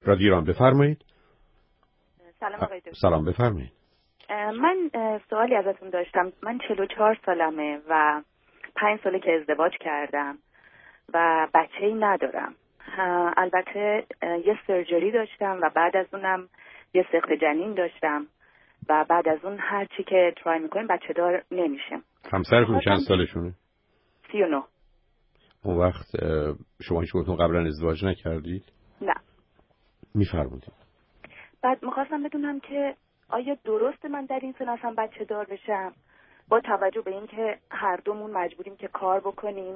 رادیو ایران، بفرمایید. سلام آقای دکتر. سلام، بفرمایید. من سوالی ازتون داشتم. من 44 سالمه و 5 ساله که ازدواج کردم و بچه‌ای ندارم. البته یه سرجری داشتم و بعد از اونم یه سقط جنین داشتم و بعد از اون هر چی که ترای میکنیم بچه دار نمیشیم. همسرتون چند سالشونه؟ 39. اون وقت شما هیچ وقت قبلا ازدواج نکردید؟ نه. میفرمایید. بعد میخواستم بدونم که آیا درسته من در این سن اصلا بچه دار بشم، با توجه به این که هر دومون مجبوریم که کار بکنیم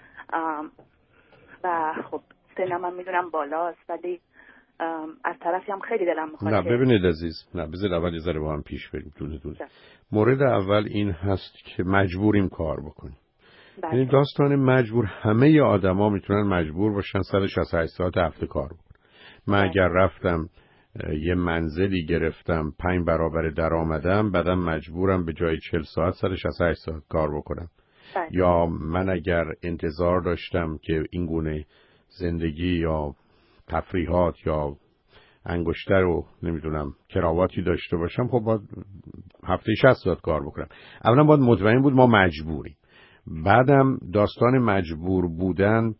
و خب سنم هم میدونم بالاست، ولی از طرفی هم خیلی دلم میخواد. نه ببینید عزیز، نه بذار اول یه ذره با هم پیش بریم دونه دونه. مورد اول این هست که مجبوریم کار بکنیم. یعنی داستان مجبور، همه آدما میتونن مجبور باشن 168 ساعت هفته کار بکنن. من اگر رفتم یه منزلی گرفتم 5 برابر درآمدم، بعدم مجبورم به جای 40 ساعت 168 ساعت کار بکنم. یا من اگر انتظار داشتم که این گونه زندگی یا تفریحات یا انگشتر و نمیدونم کراواتی داشته باشم، خب باید هفته 60 ساعت کار بکنم. اولا باید مطمئن بود ما مجبوریم. بعدم داستان مجبور بودن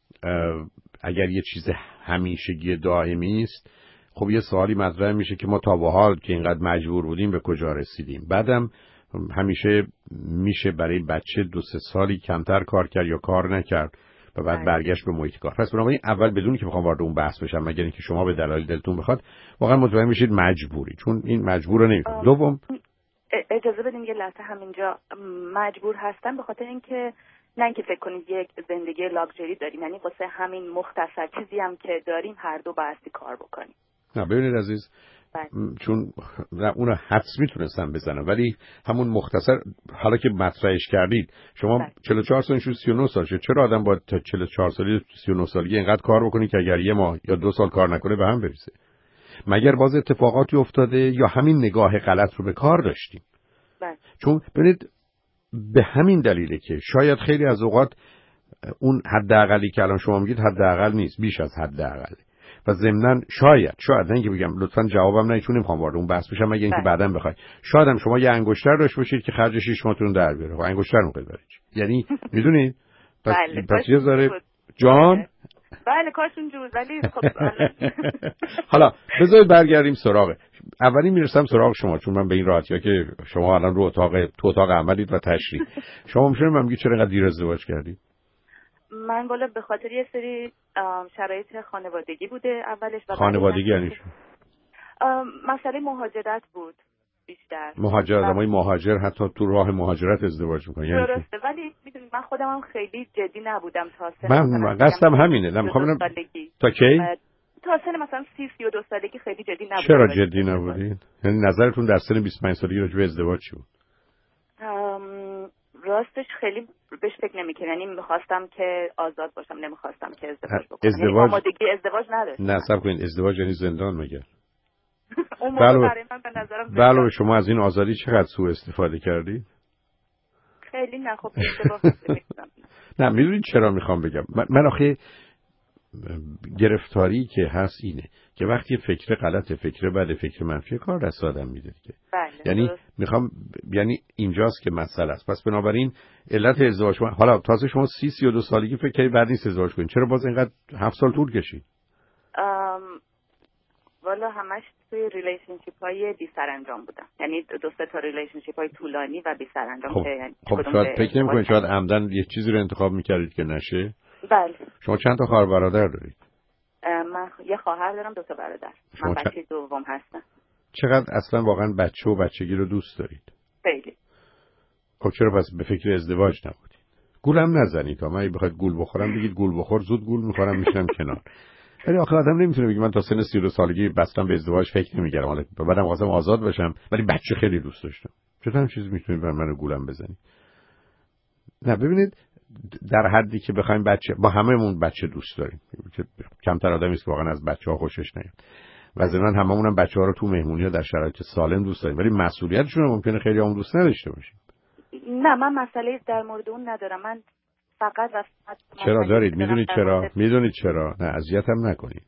اگر یه چیز همیشگی دائمی است، خب یه سوالی مطرح میشه که ما تا به حال که اینقدر مجبور بودیم به کجا رسیدیم. بعدم همیشه میشه برای بچه 2-3 سالی کمتر کار کرد یا کار نکرد و بعد برگشت به محیط کار. پس بنابراین اول بدون که بخوام وارد اون بحث بشم، مگر اینکه شما به دلایل دلتون بخواد، واقعا مطمئن میشید مجبوری، چون این مجبور نمیکنه. دوم اجازه بدین یه لحظه همینجا. مجبور هستم به خاطر اینکه نه اینکه فکر کنید یک زندگی لاکچری داریم، یعنی واسه همین مختصر چیزی هم که داریم هر دو بایستی کار بکنیم. نه ببینید عزیز، چون اون حدس میتونستم بزنم، ولی همون مختصر حالا که مطرحش کردید، شما 44 سالشون 39 سال شد، چرا آدم باید تا 44 سالی 39 سالگی اینقدر کار بکنی که اگر 1 ماه یا 2 سال کار نکنه به هم بریزه؟ مگر باز اتفاقاتی افتاده یا همین نگاه غلط رو به کار داشتیم؟ چون ببینید به همین دلیله که شاید خیلی از اوقات اون حداقلی که الان شما میگید حداقل نیست، بیش از حداقله. و ضمناً شاید نه اینکه بگم لطفاً جوابم نه، چون نمیخوام وارد اون بحث بشم، مگه اینکه بعداً بخواید. شاید هم شما یه انگشتر داشته باشید که خرج 6 ماهتون در بیاره، و انگشتر میخواید ببرید، یعنی میدونید پس یه ذره جان بله کارشون جور، ولی خب حالا بذارید برگردیم سراغ اولی، میرسم سراغ شما، چون من به این راحتیه که شما الان رو تو اتاق عملید و تشریح. شما میشه من میگی چرا اینقدر دیر ازدواج کردی؟ من بالا به خاطر یه سری شرایط خانوادگی بوده اولش. و خانوادگی یعنی مسئله مهاجرت بود بیشتر. آدمای مهاجر حتی تو راه مهاجرت ازدواج میکنن، یعنی درسته، ولی میدونید من خودم هم خیلی جدی نبودم تا سن من قصدم همینه. نمیخوام تا کی؟ تا سن مثلا 32 سالگی خیلی جدی نبودم. چرا جدی نبودین؟ یعنی نظرتون در سن 25 سالگی راجع به ازدواج چی بود؟ راستش خیلی بهش فکر نمی‌کردم، یعنی می‌خواستم که آزاد باشم، نمی‌خواستم که ازدواج بکنم. یعنی آمادگی ازدواج نداشتم. نه صبر کنید، ازدواج یعنی زندان مگر؟ اون موقع برای من به نظرم بله. شما از این آزادی چقدر سوء استفاده کردید؟ خیلی نه. خب اشتباه می‌کنم. نه میدونید چرا میخوام بگم؟ من آخه گرفتاری که هست اینه که وقتی فکر غلط، فکر بد، فکر منفی کار دست آدم میده دیگه. یعنی میخوام یعنی اینجاست که مسئله است. پس بنابراین علت ازدواج حالا تازه شما 32 سالگی فکر کنید بعد نیست ازدواج کنید، چرا باز اینقدر 7 سال طول کشید؟ والا همش توی ریلیشنشیپ های بی سرانجام بودم، یعنی 2-3 تا ریلیشنشیپ های طولانی و بی سرانجام. خب شاید فکر نمی‌کنید شاید عمدن یه چیزی رو انتخاب می‌کردید که نشه؟ بله. شما چند تا خواهر برادر دارید؟ من یه خواهر دارم، 2 تا برادر. من بچه دوم هستم. چقدر اصلا واقعا بچه و بچگی رو دوست دارید؟ خیلی. خب چرا پس به فکر ازدواج نبودید؟ گولم نزنید. تا من بخواید گول بخورم بگید گول بخور، زود گول می‌خورم میشم کنار. ولی آخه آدم نمیتونه بگه من تا سن 32 سالگی بستم به ازدواج فکر نمی‌کردم، حالا بعدم خواستم آزاد باشم ولی بچه خیلی دوست داشتم. چطور هم چیزی میتونید بر من گولم بزنید؟ نه ببینید، در حدی که بخوایم بچه، با هممون بچه دوست داریم، کمتر آدمی است که واقعا از بچه‌ها خوشش نیاد، و ضمن هممون هم بچه‌ها رو تو مهمونی‌ها در شرایط سالم دوست داریم، ولی مسئولیتشون رو ممکنه خیلی هم دوست نداشته باشیم. نه من مسئله در مورد اون ندارم. من فقط چرا دارید؟ میدونید چرا؟ نه اذیتم نکنید.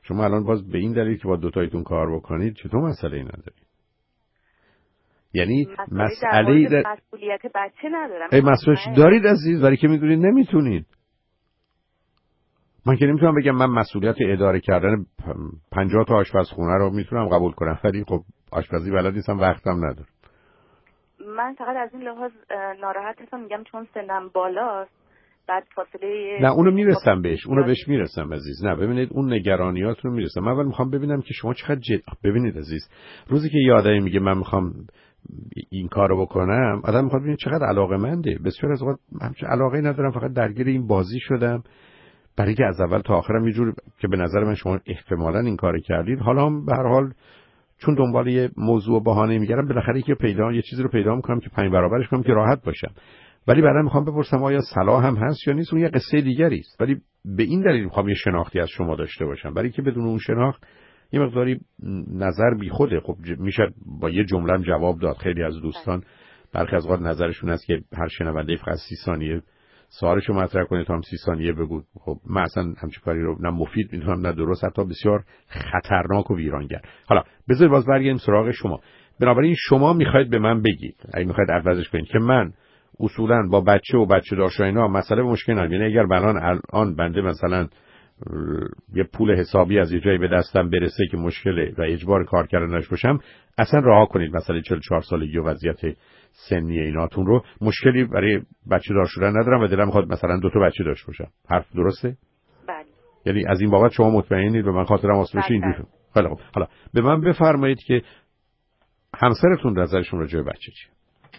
شما الان باز به این دلیل که با دوتایتون کار بکنید چطور مسئله ندارید؟ یعنی مسئله مسئولیت بچه ندارم. مسئولیت دارید عزیز، ولی که میدونید نمیتونید. من که نمیتونم بگم من مسئولیت اداره کردن 50 تا آشپزخونه رو میتونم قبول کنم، ولی خب آشپزی بلد نیستم، وقتم ندارم. من فقط از این لحاظ ناراحت هستم، میگم چون سنم بالاست، بعد فاصله نه اونو میرسم بهش، اونو بهش میرسم عزیز. نه ببینید اون نگرانیاتون رو میرسم. من اول میخوام ببینم که شما چقدر ببینید عزیز، روزی که یه آدمی میگه من میخوام این کارو بکنم، آدم میخواد ببینه چقدر علاقه‌منده. بسیار از اوقات همچین علاقه‌ای ندارم، فقط درگیر این بازی شدم، برای که از اول تا آخرم یه جور که به نظر من شما احتمالاً این کارو کردید. حالا هم به هر حال چون دنبال یه موضوع و بهانه میگردم، بالاخره یه چیزی رو پیدا میکنم که 5 برابرش کنم که راحت باشم. ولی بعدا میخوام بپرسم آیا صلاح هم هست یا نیست، اون یه قصه دیگری است. ولی به این دلیل میخوام یه شناختی از شما داشته باشم، برای که بدون اون شناخت یه مقداری نظر بیخوده. خب میشه با یه جمله جواب داد. خیلی از دوستان برخی از اوقات نظرشون است که هر شنونده فقط 30 ثانیه سوالشو مطرح کنه تا هم 30 ثانیه بگو. خب من اصلا همچین کاری رو نه مفید میدونم نه درست، حتی بسیار خطرناک و ویرانگر. حالا بذارید باز برگردیم سراغ شما. بنابراین شما میخواید به من بگید، اگه میخواید عوضش کنید، که من اصولا با بچه و بچه داشت و اینا مسئله مشکل ندارم. یعنی اگر الان بنده مثلا یه پول حسابی از یه جایی به دستم برسه که مشکله و اجبار کار کردنش باشم، اصلا رها کنید مسئله 44 سالگی و وضعیت سنی ایناتون رو. مشکلی برای بچه دار شدن ندارم و دلم میخواد مثلا 2 تا بچه داشته باشم. حرف درسته؟ بله. یعنی از این بابت شما مطمئنید به من خاطرم واسه بشه اینجوری؟ خیلی خوب. حالا به من بفرمایید که همسرتون نظرشون راجع به بچه چیه؟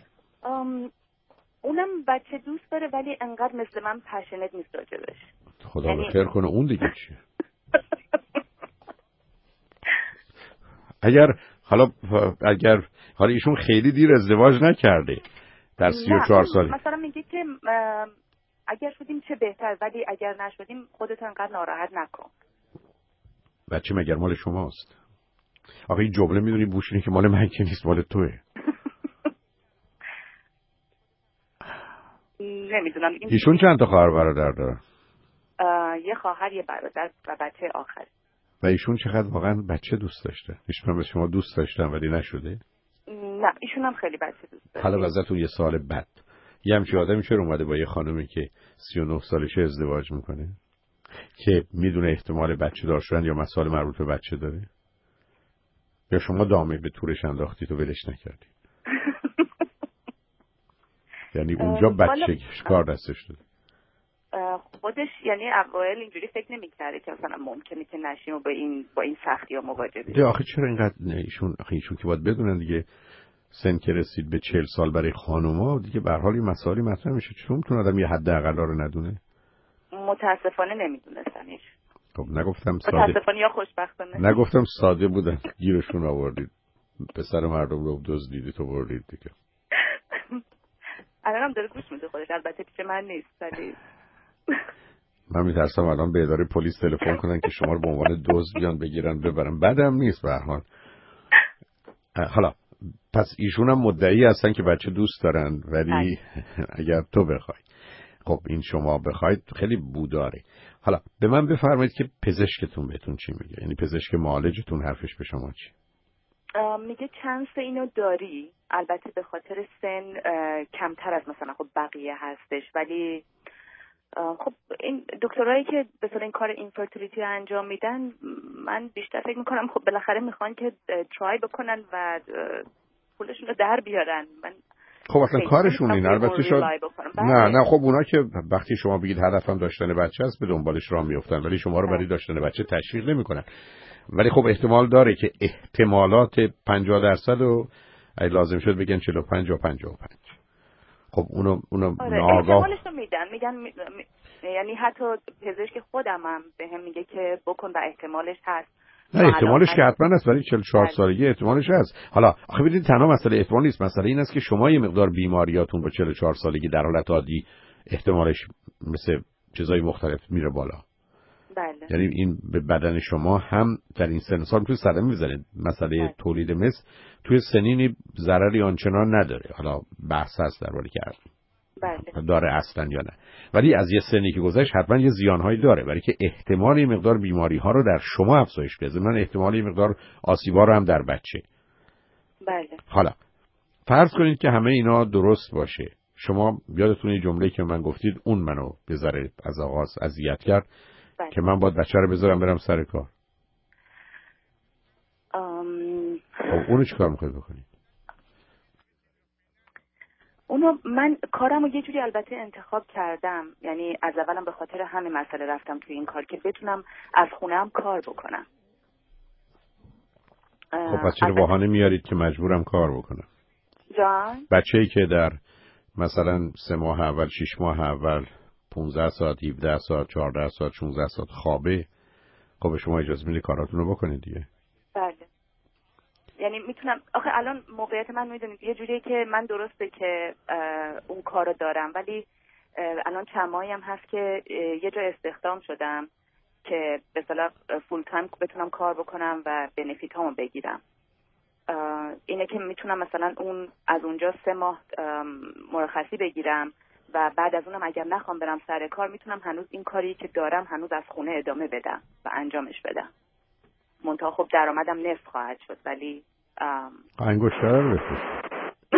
اونم بچه دوست داره ولی انقدر مثل من پشنت نیست راجبش. خدا به خیر کنه. اون دیگه چیه؟ اگر ایشون خیلی دیر ازدواج نکرده در 34 سالی، مثلا میگه که اگر شدیم چه بهتر، ولی اگر نشدیم خودت انقدر ناراحت نکن. بچه مگر مال شماست؟ آخه این جمله میدونی بوشینه که مال من که نیست، مال توه. نمیدونم. ایشون چند تا خواهر برادر داره؟ یه خواهر یه برادر و بچه آخر. و ایشون چقدر واقعا بچه دوست داشته؟ ایشون هم شما دوست داشتن ولی نشده؟ نه ایشون هم خیلی بچه دوست داره. حالا ازتون یه سوال بد، یه همچین آدمی چرا اومده با یه خانمی که 39 سالشه ازدواج میکنه که میدونه احتمال بچه دار شدن یا مسائل مربوط به بچه داره؟ یا شما دامه به تورش انداختید و ولش نکردید؟ یعنی اونجا بچه کار دستش داده؟ خودش یعنی اوایل اینجوری فکر نمی‌کرده که مثلا ممکنه که نشیم و با این سختی‌ها مواجه بشیم. آخه چرا اینقدر ایشون که باید بدونن دیگه سن که رسید به 40 سال برای خانوما دیگه به هر حال این مسائلی مطرح میشه. چطور میتونه آدم یه حداقل رو ندونه؟ متاسفانه نمیدونستنش. خب نگفتم ساده، متاسفانه یا خوشبختانه. نگفتم ساده بودن، گیرشون آوردید، پسر مردم رو دزدیدید تو بردید دیگه. الانم داره گوش میده خودش، البته پیش من نیست ولی من میترسم الان به اداره پلیس تلفن کنن که شما رو به عنوان دزد بیان بگیرن ببرن. بعدم نیست به هر حال. حالا پس ایشون هم مدعی هستن که بچه دوست دارن، ولی اگر تو بخوای، خب این شما بخواید خیلی بوداره. حالا به من بفرمایید که پزشکتون بهتون چی میگه؟ یعنی پزشک معالجتون حرفش به شما چی؟ میگه چانس اینو داری، البته به خاطر سن کمتر از مثلا خب بقیه هستش، ولی خب این دکترایی که به اصطلاح این کار اینفرتیلیتی انجام میدن، من بیشتر فکر میکنم خب بالاخره میخوان که ترای بکنن و پولشون رو در بیارن. من خب اصلا کارشون این، البته شاید نه خب اونا که وقتی شما بگید هدفم داشتن بچه است به دنبالش راه میافتن، ولی شما رو برای داشتن بچه تشویق نمیکنن. ولی خب احتمال داره که احتمالات 50% رو اگه لازم شد بگن 45 و 55. خب اونو ناآگاه احتمالش رو میگن یعنی حتی پزشک خودم هم بهم میگه که بکن و احتمالش هست. نه احتمالش که حتما هست، ولی 44 سالگی احتمالش هست. حالا آخه ببینید تنها مسئله احتمال نیست، مسئله این است که شما یه مقدار بیماریاتون با 44 سالگی در حالت عادی احتمالش مثل چیزای مختلف میره بالا. بله. یعنی این به بدن شما هم در این سن سال توی صدمه میزنه. مسئله تولید مثل توی سنینی ضرری آنچنان نداره. حالا بحث هست درباره کردن. بله. داره اصلا یا نه. ولی از یه سنی که گذشت حتما یه زیانهایی داره، برای که احتمال این مقدار بیماری ها رو در شما افزایش بده، من احتمال این مقدار آسیبا رو هم در بچه. بله. حالا فرض کنید که همه اینا درست باشه، شما یادتونه یه جمله‌ای که من گفتید اون منو به ذره از آغاز اذیت کرد. بله. که من باید بچه رو بذارم برم سر کار. اونو چیکار می‌خواید بکنید؟ اونو من کارمو یه جوری البته انتخاب کردم، یعنی از اولم به خاطر همین مسئله رفتم توی این کار که بتونم از خونه‌ام کار بکنم. خب پس چرا بهانه میارید که مجبورم کار بکنم؟ جان؟ بچه‌ای که در مثلا 3 ماه اول 6 ماه اول 15 ساعت 17 ساعت 14 ساعت 16 ساعت خوابه، خب شما اجازه میدید کاراتون رو بکنید دیگه. بله. یعنی میتونم، آخه الان موقعیت من میدونید یه جوریه که من درسته که اون کارو دارم، ولی الان چند ماهی هم هست که یه جا استخدام شدم که به اصطلاح فول تایم بتونم کار بکنم و بنفیت هامو بگیرم. اینه که میتونم مثلا از اونجا 3 ماه مرخصی بگیرم و بعد از اونم اگر نخوام برم سر کار میتونم هنوز این کاری که دارم هنوز از خونه ادامه بدم و انجامش بدم. منتها خب درآمدم نصف خواهد شد، ولی انگشتر رو بفرست.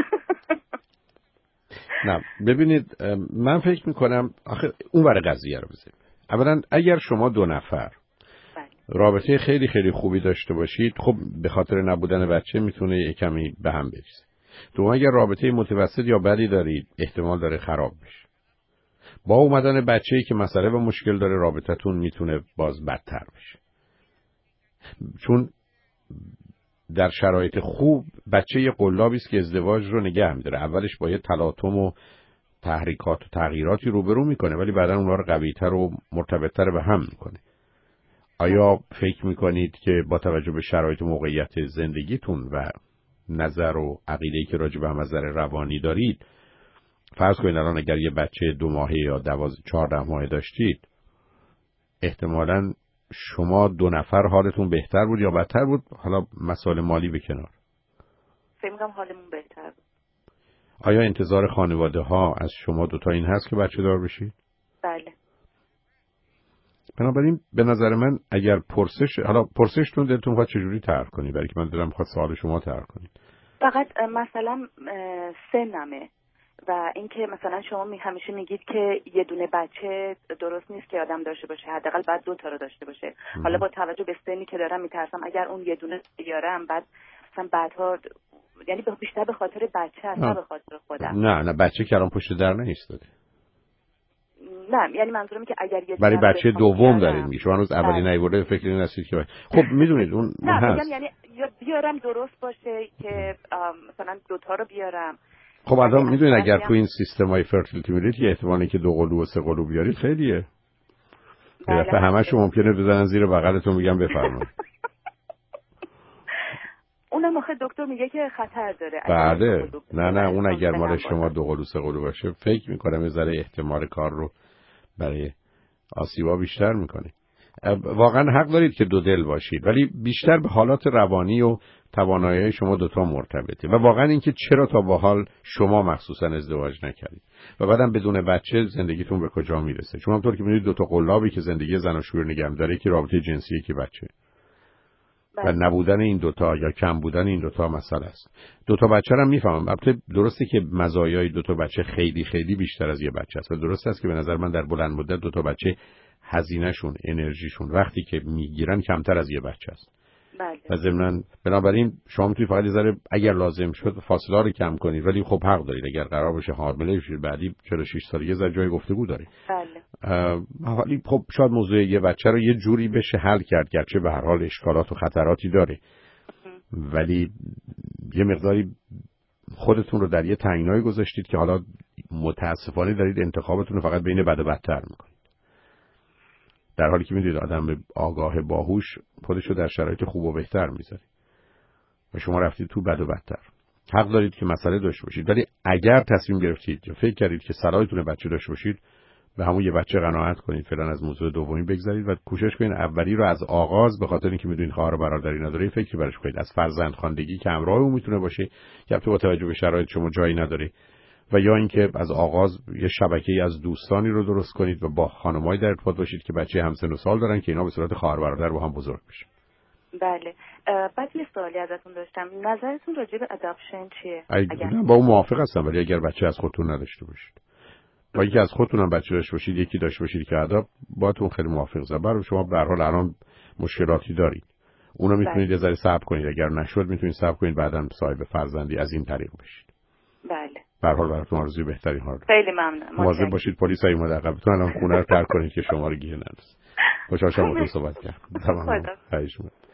نه ببینید، من فکر میکنم آخه اون ور قضیه رو بزنیم. اولا اگر شما 2 نفر رابطه خیلی خیلی خوبی داشته باشید، خب به خاطر نبودن بچه میتونه یه کمی به هم بریزه. دوم اگر رابطه متوسط یا بدی دارید، احتمال داره خراب بشه. با اومدن بچه‌ای که مسئله و مشکل داره، رابطتون میتونه باز بدتر بشه. چون در شرایط خوب بچه یه قلابی است که ازدواج رو نگه می‌داره. اولش با یه تلاطم و تحریکات و تغییراتی روبرو میکنه، ولی بعدا اونها رو قوی‌تر و مرتبط‌تر به هم میکنه. آیا فکر میکنید که با توجه به شرایط موقعیت زندگیتون و نظر و عقیده‌ای که راجع به نظر روانی دارید، فرض کنید الان اگر یه بچه 2 ماهه یا 14 ماهه داشتید، احتمالاً شما 2 نفر حالتون بهتر بود یا بدتر بود؟ حالا مسائل مالی به کنار. فکر می‌کنم حالمون بهتر بود. آیا انتظار خانواده ها از شما 2 تا این هست که بچه دار بشید؟ بله. بنابراین به نظر من اگر پرسشتون دلتون خواهد چجوری طرح کنید، برای که من دلم خواهد سوال شما طرح کنید. فقط مثلا سنمه و اینکه مثلا شما همیشه میگید که یه دونه بچه درست نیست که آدم داشته باشه، حداقل بعد 2 تا رو داشته باشه. حالا با توجه به سنی که دارم میترسم اگر اون یه دونه بیارم بعد مثلا بعدها، یعنی بیشتر به خاطر بچه هست نه به خاطر خودم. نه بچه که الان پشت در نیستاده. نه یعنی منظورم که اگر یه برای بچه دوم دارین میگه، شما هنوز اولی نیورده، فکر این هستید که خب میدونید اون هست. یعنی بیارم درست باشه که مثلا 2 تا رو بیارم. خب آدم میدونید اگر تو این سیستمای فرتیلیتی میرید یه احتمالی که 2 قلو و 3 قلو بیارید خیلیه. بله. همه‌شون ممکنه بزنن زیر بغلتون میگم بفرمایید. اونم آخه دکتر میگه که خطر داره. بله. نه اون اگر مال شما 2 قلو 3 قلو باشه فکر میکنم یه ذره احتمال کار رو برای آسیبا بیشتر میکنه. واقعا حق دارید که 2 دل باشید، ولی بیشتر به حالات روانی و توانایی‌های شما 2 تا مرتبطه. و واقعا اینکه چرا تا به حال شما مخصوصا ازدواج نکردید و بعدم بدون بچه زندگیتون به کجا میرسه؟ چون همونطور که می‌دونید 2 تا قلابی که زندگی زناشویی رو نگه می‌داره که رابطه جنسی که بچه و نبودن این 2 تا یا کم بودن این 2 تا مسئله است. 2 تا بچه رو میفهمم. البته درسته که مزایای 2 تا بچه خیلی خیلی بیشتر از یه بچه است و درست است که به نظر من در بلند مدت 2 تا بچه هزینه‌شون، انرژیشون، وقتی که میگیرن کمتر از یه بچه است. بله. و ضمناً بنابراین شما میتونید فقط یه ذره اگر لازم شد فاصله رو کم کنید، ولی خب حق دارید اگر قرار باشه حامله بشید بعدی 46 سالگی یه جای گفتگو داره. بله. ولی خب شاید موضوع یه بچه رو یه جوری بشه حل کرد، گرچه به هر حال اشکالات و خطراتی داره. ولی یه مقداری خودتون رو در یه تنگنایی گذاشتید که حالا متاسفانه دارید انتخابتون رو فقط بین بد و بدتر میکنید. در حالی که میدونید آدم آگاه باهوش خودشو در شرایط خوب و بهتر میذاره و شما رفتید تو بد و بدتر. حق دارید که مسئله داشته باشید، ولی اگر تصمیم گرفتید یا فکر کردید که صلاحتونه بچه داشته باشید، به همون یه بچه قناعت کنید، فعلا از موضوع دومی بگذرید و کوشش کنید اولی رو از آغاز، به خاطر اینکه میدونید خواهر و برادری نداره، فکری براش کنید از فرزندخواندگی که همراه اون میتونه باشه که البته با توجه به شرایط شما جایی نداره، و یا اینکه از آغاز یه شبکه‌ای از دوستانی رو درست کنید و با خانم‌های در ارتباط باشید که بچه همسن و سال دارن که اینا به صورت خواهر برادر با هم بزرگ بشن. بله. بعد یه سوالی ازتون داشتم، نظرتون راجع به اداپشن چیه؟ با اون موافق هستم، ولی اگر بچه از خودتون نداشته باشید و یکی از خودتون هم بچه داشته باشید، یکی داشته باشید که اداپ، باهاتون خیلی موافق هستم. برای شما به هر حال الان مشکلاتی دارید، اونو میتونید یه ذره صبر کنید، اگر نشد میتونید صبر کنید بعداً صاحب فرزندی از این طریق بشید. بله. به هر حال براتون آرزوی بهترین ها رو. خیلی ممنونم. مواظب باشید پلیس اومده عقبتون الان خونه رو ترک کنید که شما رو گیر نندازه. خوشحال شدم باهاتون صحبت کردم. تمام.